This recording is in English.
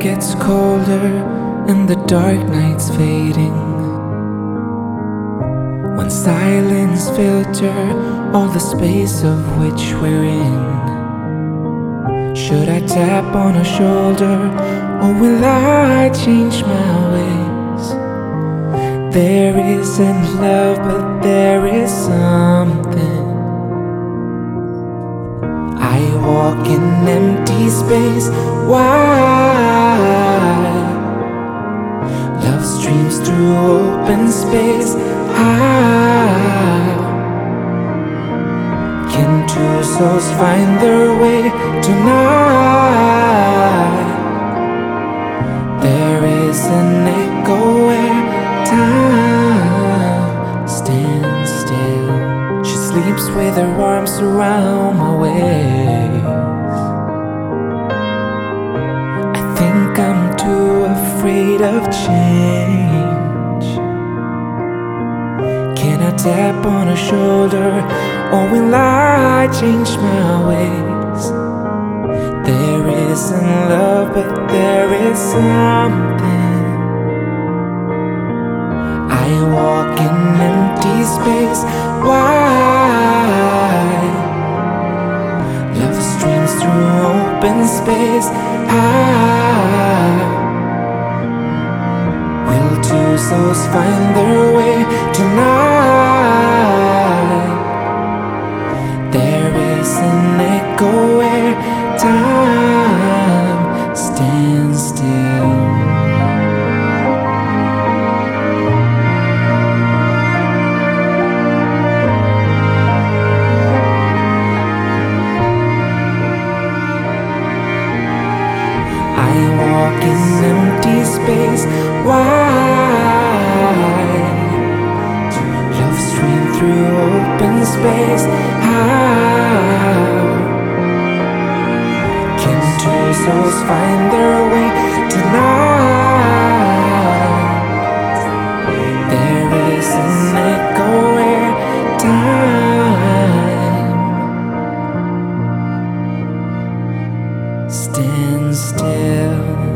gets colder and the dark night's fading, when silence filter all the space of which we're in, should I tap on a shoulder or will I change my ways? There isn't love, but there is something. I walk in empty space. Why? Love streams through open space. How can two souls find their way tonight? There is an echo where time stands still. She sleeps with her arms around my waist. I think I'm too afraid of change. Can I tap on her shoulder or will I change my ways? There isn't love, but there is something. I walk in empty space. Why? Love streams through open space. How will two souls find their way tonight? There is an echo where time stands still. I walk in empty space. Why? Love stream through open space. How can two souls find their way tonight? There is an echo where time stands still.